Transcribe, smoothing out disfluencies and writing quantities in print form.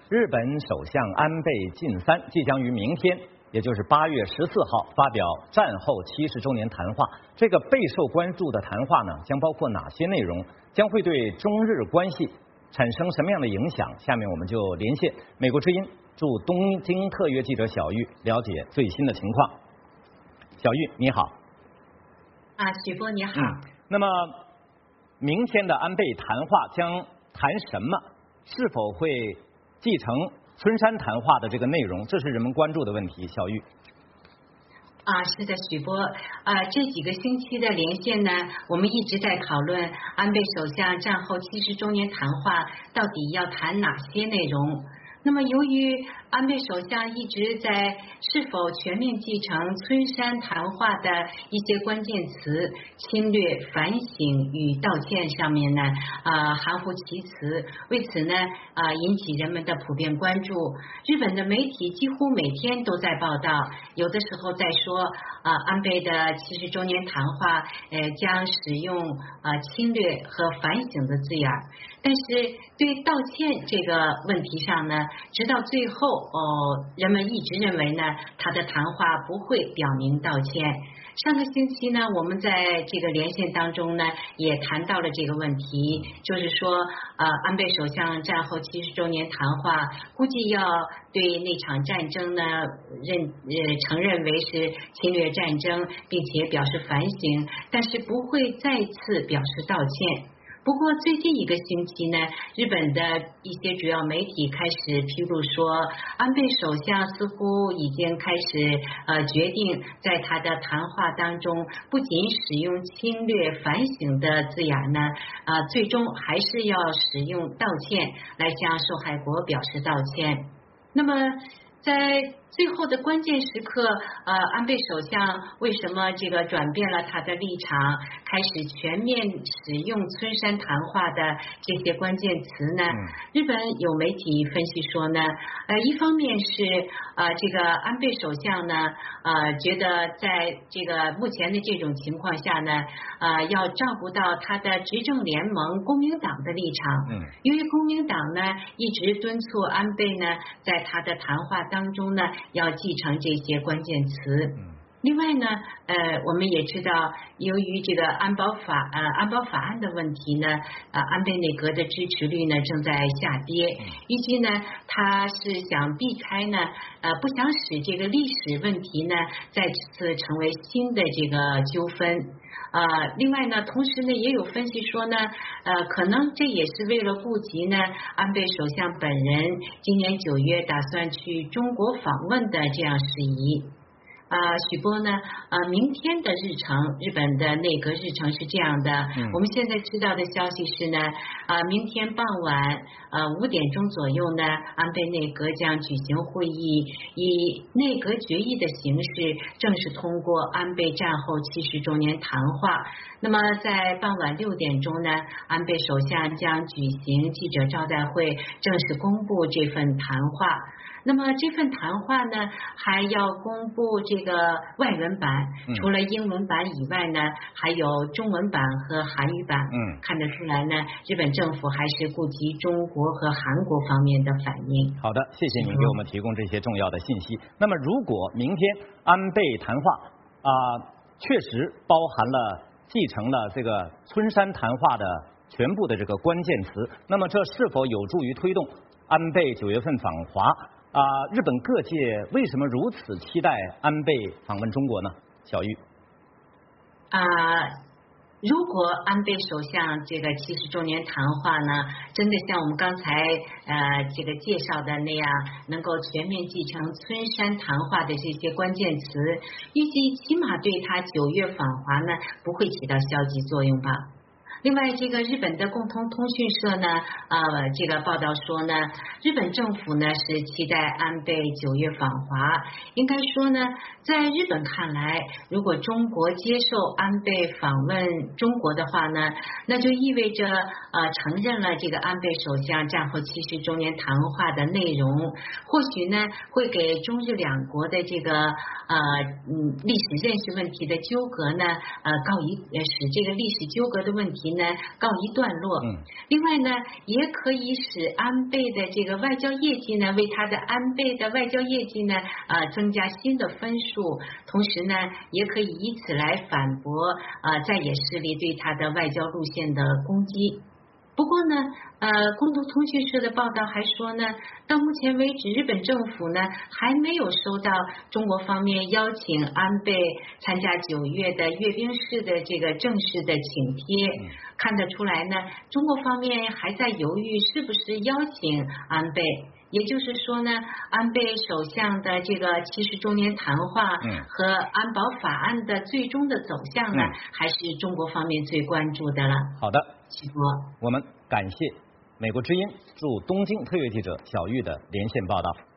日本首相安倍晋三即将于明天，也就是8月14号发表战后70周年谈话。这个备受关注的谈话呢，将包括哪些内容？将会对中日关系产生什么样的影响？下面我们就连线美国之音驻东京特约记者小玉，了解最新的情况。小玉，你好。 许波你好。 那么明天的安倍谈话将谈什么？是否会继承村山谈话的这个内容？这是人们关注的问题。小玉。 是的，许波，这几个星期的连线呢，我们一直在讨论安倍首相战后70周年谈话到底要谈哪些内容。那么由于安倍首相一直在是否全面继承村山谈话的一些关键词侵略、反省与道歉上面呢含糊其辞，为此呢引起人们的普遍关注。日本的媒体几乎每天都在报道，有的时候在说安倍的70周年谈话将使用侵略和反省的字眼，但是对道歉这个问题上呢，直到最后人们一直认为呢，他的谈话不会表明道歉。上个星期呢，我们在这个连线当中呢，也谈到了这个问题，就是说安倍首相战后70周年谈话估计要对那场战争呢承认为是侵略战争，并且表示反省，但是不会再次表示道歉。不过最近一个星期呢，日本的一些主要媒体开始披露说，安倍首相似乎已经开始决定在他的谈话当中不仅使用侵略反省的字眼呢最终还是要使用道歉来向受害国表示道歉。那么在最后的关键时刻安倍首相为什么这个转变了他的立场，开始全面使用村山谈话的这些关键词呢？日本有媒体分析说呢一方面是这个安倍首相呢觉得在这个目前的这种情况下呢要照顾到他的执政联盟公民党的立场，因为公民党呢一直敦促安倍呢在他的谈话当中呢要继承这些关键词。另外呢我们也知道，由于这个安保法案的问题呢安倍内阁的支持率呢正在下跌，以及呢他是想避开呢不想使这个历史问题呢再次成为新的这个纠纷。另外呢，同时呢也有分析说呢可能这也是为了顾及呢安倍首相本人今年9月打算去中国访问的这样事宜。许波呢明天的日程，日本的内阁日程是这样的，我们现在知道的消息是呢明天傍晚5点钟左右呢，安倍内阁将举行会议，以内阁决议的形式正式通过安倍战后70周年谈话。那么在傍晚6点钟呢，安倍首相将举行记者招待会，正式公布这份谈话。那么这份谈话呢还要公布这个外文版，除了英文版以外呢还有中文版和韩语版。看得出来呢日本政府还是顾及中国和韩国方面的反应。 好的，谢谢您给我们提供这些重要的信息。那么如果明天安倍谈话确实包含了继承了这个村山谈话的全部的这个关键词，那么这是否有助于推动安倍9月份访华？日本各界为什么如此期待安倍访问中国呢？小玉。 如果安倍首相这个70周年谈话呢，真的像我们刚才这个介绍的那样，能够全面继承村山谈话的这些关键词，预计起码对他9月访华呢不会起到消极作用吧。另外，这个日本的共同通讯社呢，这个报道说呢，日本政府呢是期待安倍9月访华。应该说呢，在日本看来，如果中国接受安倍访问中国的话呢，那就意味着承认了这个安倍首相战后70周年谈话的内容，或许呢会给中日两国的这个历史认识问题的纠葛呢使这个历史纠葛的问题题呢告一段落。另外呢，也可以使安倍的这个外交业绩呢，为他的安倍的外交业绩呢增加新的分数，同时呢，也可以以此来反驳在野势力对他的外交路线的攻击。不过呢，共同通讯社的报道还说呢，到目前为止，日本政府呢还没有收到中国方面邀请安倍参加9月的阅兵式的这个正式的请帖。看得出来呢，中国方面还在犹豫是不是邀请安倍。也就是说呢，安倍首相的这个70周年谈话和安保法案的最终的走向呢，还是中国方面最关注的了。 好的， 许博， 我们感谢美国之音驻东京特约记者小玉的连线报道。